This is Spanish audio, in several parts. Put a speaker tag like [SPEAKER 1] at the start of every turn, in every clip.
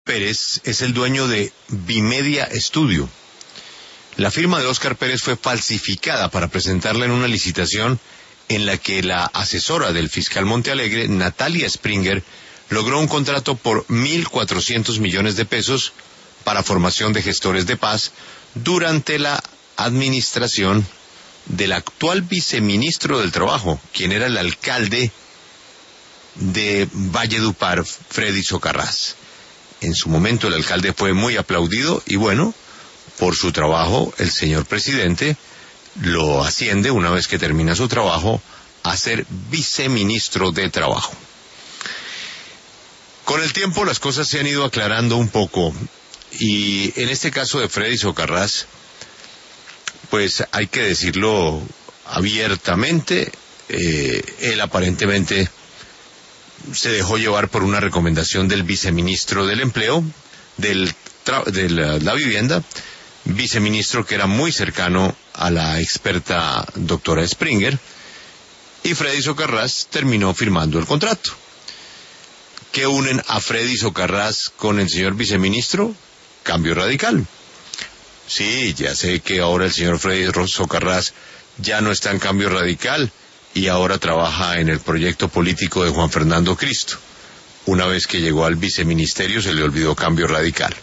[SPEAKER 1] Pérez es el dueño de Bimedia Studio. La firma de Óscar Pérez fue falsificada para presentarla en una licitación en la que la asesora del fiscal Montealegre, Natalia Springer, logró un contrato por 1.400 millones de pesos para formación de gestores de paz durante la administración del actual viceministro del Trabajo, quien era el alcalde de Valledupar, Freddy Socarrás. En su momento el alcalde fue muy aplaudido y bueno, por su trabajo el señor presidente lo asciende una vez que termina su trabajo a ser viceministro de Trabajo. Con el tiempo las cosas se han ido aclarando un poco y en este caso de Freddy Socarrás, pues hay que decirlo abiertamente, él aparentemente se dejó llevar por una recomendación del viceministro del Empleo, de la Vivienda, viceministro que era muy cercano a la experta doctora Springer, y Freddy Socarrás terminó firmando el contrato. ¿Qué unen a Freddy Socarrás con el señor viceministro? Cambio radical. Sí, ya sé que ahora el señor Freddy Socarrás ya no está en Cambio Radical y ahora trabaja en el proyecto político de Juan Fernando Cristo. Una vez que llegó al viceministerio se le olvidó Cambio Radical.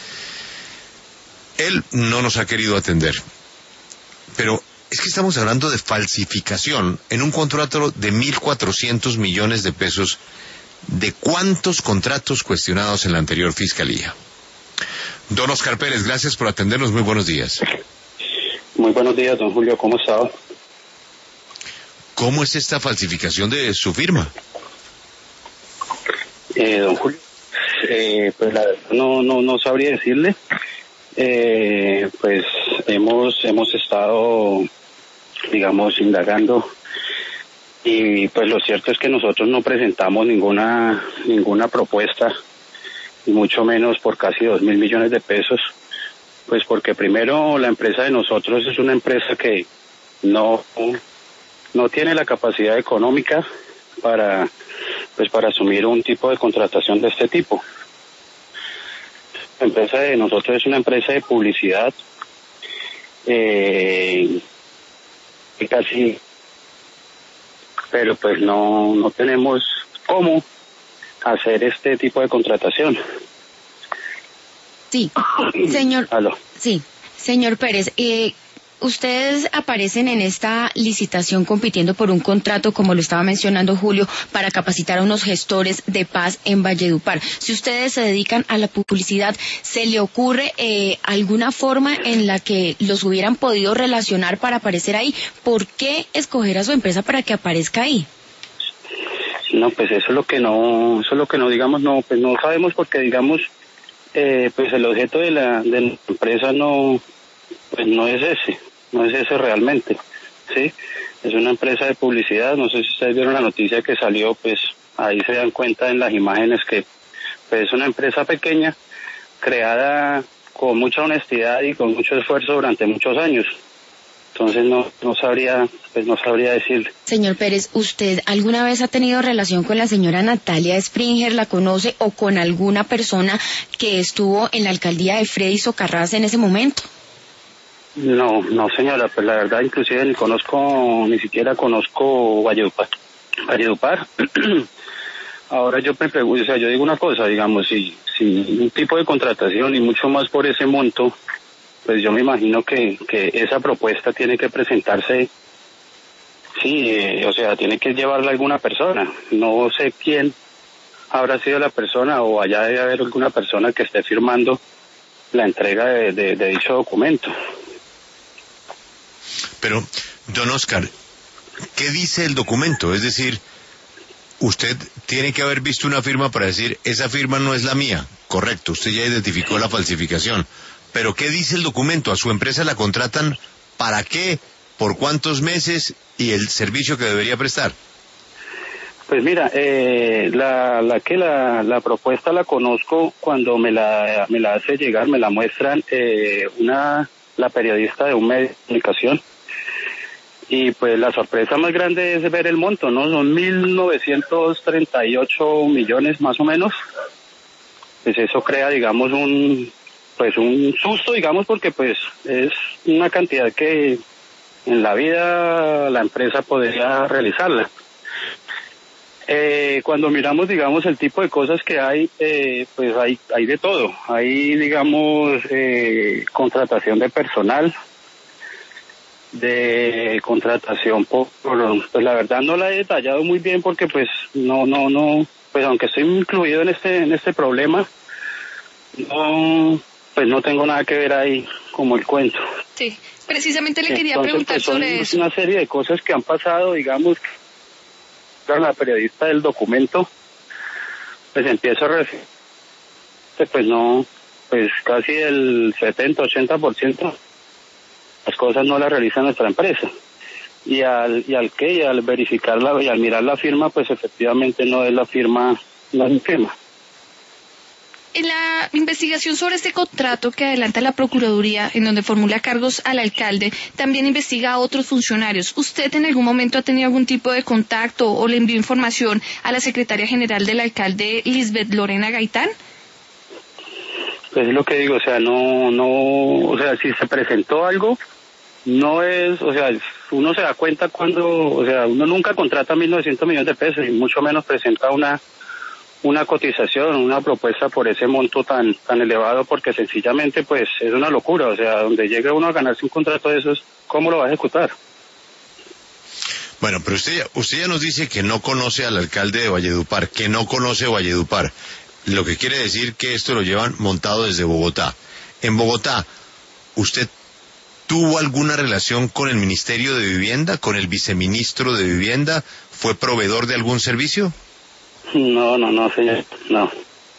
[SPEAKER 1] Él no nos ha querido atender, pero es que estamos hablando de falsificación en un contrato de 1.400 millones de pesos. ¿De cuántos contratos cuestionados en la anterior fiscalía? Don Óscar Pérez, gracias por atendernos, muy buenos días.
[SPEAKER 2] Muy buenos días, don Julio, ¿cómo está?
[SPEAKER 1] ¿Cómo es esta falsificación de su firma?
[SPEAKER 2] Don Julio, pues la verdad no sabría decirle. Pues hemos estado, digamos, indagando y pues lo cierto es que nosotros no presentamos ninguna propuesta, y mucho menos por casi 2.000 millones de pesos, pues porque primero la empresa de nosotros es una empresa que no tiene la capacidad económica para asumir un tipo de contratación de este tipo. La empresa de nosotros es una empresa de publicidad, casi, pero pues no tenemos cómo hacer este tipo de contratación.
[SPEAKER 3] Sí, señor.
[SPEAKER 2] ¿Aló?
[SPEAKER 3] Sí, señor Pérez, ustedes aparecen en esta licitación compitiendo por un contrato, como lo estaba mencionando Julio, para capacitar a unos gestores de paz en Valledupar. Si ustedes se dedican a la publicidad, ¿se le ocurre alguna forma en la que los hubieran podido relacionar para aparecer ahí? ¿Por qué escoger a su empresa para que aparezca ahí?
[SPEAKER 2] No, pues eso es lo que no digamos, pues no sabemos, porque digamos, pues el objeto de la empresa no es ese realmente, ¿sí? Es una empresa de publicidad. No sé si ustedes vieron la noticia que salió, pues ahí se dan cuenta en las imágenes que pues es una empresa pequeña, creada con mucha honestidad y con mucho esfuerzo durante muchos años. Entonces no sabría decirle.
[SPEAKER 3] Señor Pérez, ¿usted alguna vez ha tenido relación con la señora Natalia Springer? ¿La conoce o con alguna persona que estuvo en la alcaldía de Freddy Socarrás en ese momento?
[SPEAKER 2] No, señora, pues la verdad inclusive ni siquiera conozco Valledupar. Ahora yo me pregunto, o sea, yo digo una cosa, digamos, si un tipo de contratación y mucho más por ese monto, pues yo me imagino que esa propuesta tiene que presentarse, sí, o sea, tiene que llevarla alguna persona. No sé quién habrá sido la persona, o allá debe haber alguna persona que esté firmando la entrega de dicho documento.
[SPEAKER 1] Pero, don Óscar, ¿qué dice el documento? Es decir, usted tiene que haber visto una firma para decir, esa firma no es la mía. Correcto, usted ya identificó la falsificación. Pero ¿qué dice el documento? ¿A su empresa la contratan para qué? ¿Por cuántos meses? ¿Y el servicio que debería prestar?
[SPEAKER 2] Pues mira, la propuesta la conozco cuando me la hace llegar, me la muestran la periodista de un medio de comunicación. Y pues la sorpresa más grande es ver el monto, ¿no? Son 1.938 millones más o menos. pues eso crea, digamos, un susto, digamos, porque pues es una cantidad que en la vida la empresa podría realizarla. Cuando miramos, digamos, el tipo de cosas que hay, pues hay de todo. Hay, digamos, contratación de personal, de contratación pues la verdad no la he detallado muy bien porque pues no, pues aunque estoy incluido en este problema, pues no tengo nada que ver ahí como el cuento.
[SPEAKER 3] Sí, precisamente le quería preguntar
[SPEAKER 2] pues son
[SPEAKER 3] sobre eso.
[SPEAKER 2] Una serie de cosas que han pasado, digamos, la periodista del documento, pues empiezo a recibir, pues no, pues casi el 70-80% las cosas no las realiza nuestra empresa. Y al verificarla y al mirar la firma, pues efectivamente no es la firma, no es mi firma.
[SPEAKER 3] En la investigación sobre este contrato que adelanta la Procuraduría, en donde formula cargos al alcalde, también investiga a otros funcionarios. ¿Usted en algún momento ha tenido algún tipo de contacto o le envió información a la secretaria general del alcalde, Lisbeth Lorena Gaitán?
[SPEAKER 2] Pues es lo que digo, o sea, o sea, si se presentó algo, no es, o sea, uno se da cuenta cuando, o sea, uno nunca contrata 1.900 millones de pesos y mucho menos presenta una cotización, una propuesta por ese monto tan elevado, porque sencillamente pues es una locura, o sea, donde llegue uno a ganarse un contrato de esos, ¿cómo lo va a ejecutar?
[SPEAKER 1] Bueno, pero usted ya nos dice que no conoce al alcalde de Valledupar, que no conoce Valledupar, lo que quiere decir que esto lo llevan montado desde Bogotá. En Bogotá, ¿usted tuvo alguna relación con el Ministerio de Vivienda, con el viceministro de Vivienda? ¿Fue proveedor de algún servicio?
[SPEAKER 2] No, señor, no.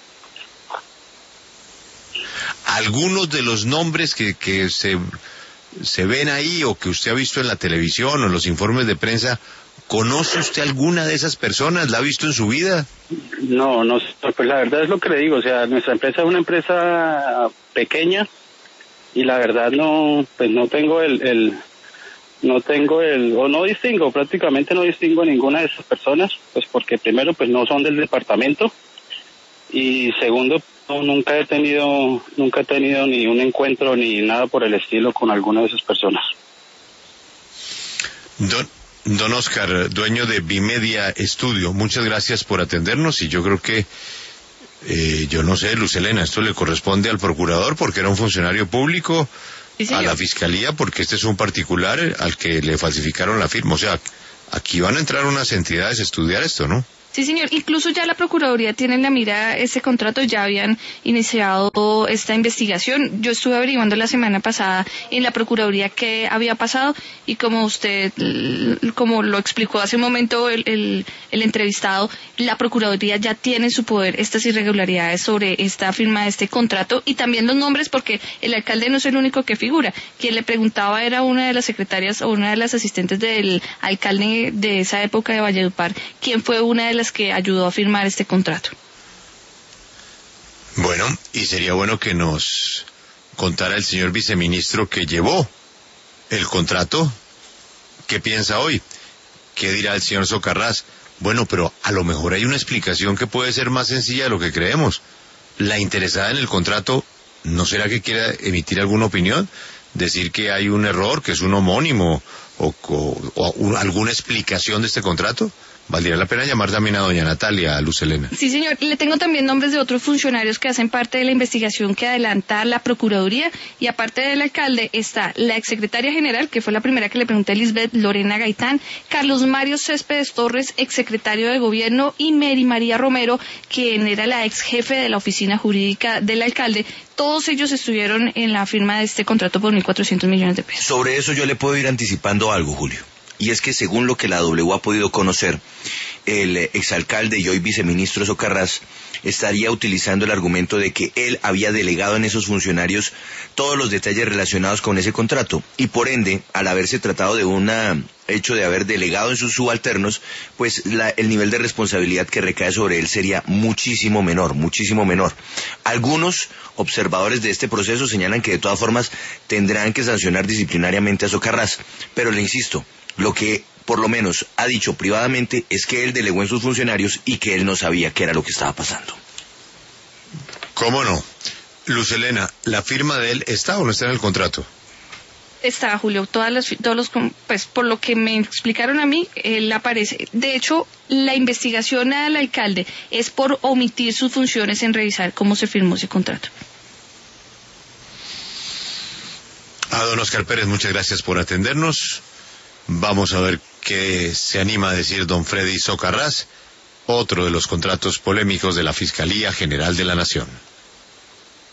[SPEAKER 1] Algunos de los nombres que se ven ahí o que usted ha visto en la televisión o en los informes de prensa, ¿conoce usted alguna de esas personas? ¿La ha visto en su vida?
[SPEAKER 2] No, pues la verdad es lo que le digo, o sea, nuestra empresa es una empresa pequeña y la verdad pues no tengo prácticamente no distingo a ninguna de esas personas, pues porque primero pues no son del departamento y segundo nunca he tenido ni un encuentro ni nada por el estilo con alguna de esas personas.
[SPEAKER 1] Don Oscar, dueño de Bimedia Estudio, muchas gracias por atendernos y yo creo que yo no sé, Luz Helena, esto le corresponde al procurador porque era un funcionario público, sí, a la fiscalía porque este es un particular al que le falsificaron la firma. O sea, aquí van a entrar unas entidades a estudiar esto, ¿no?
[SPEAKER 3] Sí, señor. Incluso ya la Procuraduría tiene en la mira ese contrato, ya habían iniciado esta investigación. Yo estuve averiguando la semana pasada en la Procuraduría qué había pasado y como lo explicó hace un momento el entrevistado, la Procuraduría ya tiene en su poder estas irregularidades sobre esta firma de este contrato y también los nombres porque el alcalde no es el único que figura. Quien le preguntaba era una de las secretarias o una de las asistentes del alcalde de esa época de Valledupar, quien fue una de las que ayudó a firmar este contrato.
[SPEAKER 1] Bueno, y sería bueno que nos contara el señor viceministro que llevó el contrato, ¿qué piensa hoy? ¿Qué dirá el señor Socarrás? Bueno, pero a lo mejor hay una explicación que puede ser más sencilla de lo que creemos. La interesada en el contrato, ¿no será que quiera emitir alguna opinión? Decir que hay un error, que es un homónimo, o alguna explicación de este contrato. Valdría la pena llamar también a doña Natalia, a Luz Helena.
[SPEAKER 3] Sí, señor. Le tengo también nombres de otros funcionarios que hacen parte de la investigación que adelanta la Procuraduría y aparte del alcalde está la exsecretaria general, que fue la primera que le pregunté, Lisbeth Lorena Gaitán, Carlos Mario Céspedes Torres, exsecretario de Gobierno, y Mary María Romero, quien era la ex jefe de la oficina jurídica del alcalde. Todos ellos estuvieron en la firma de este contrato por 1.400 millones de pesos.
[SPEAKER 4] Sobre eso yo le puedo ir anticipando algo, Julio. Y es que según lo que la W ha podido conocer, el exalcalde y hoy viceministro Socarrás estaría utilizando el argumento de que él había delegado en esos funcionarios todos los detalles relacionados con ese contrato y por ende, al haberse tratado de un hecho de haber delegado en sus subalternos, pues el nivel de responsabilidad que recae sobre él sería muchísimo menor, muchísimo menor. Algunos observadores de este proceso señalan que de todas formas tendrán que sancionar disciplinariamente a Socarrás, pero le insisto, lo que por lo menos ha dicho privadamente es que él delegó en sus funcionarios y que él no sabía qué era lo que estaba pasando.
[SPEAKER 1] ¿Cómo no? Luz Helena, ¿la firma de él está o no está en el contrato?
[SPEAKER 5] Está, Julio, pues por lo que me explicaron a mí, él aparece. De hecho, la investigación al alcalde es por omitir sus funciones en revisar cómo se firmó ese contrato.
[SPEAKER 1] A don Oscar Pérez, muchas gracias por atendernos. Vamos a ver qué se anima a decir don Freddy Socarrás, otro de los contratos polémicos de la Fiscalía General de la Nación.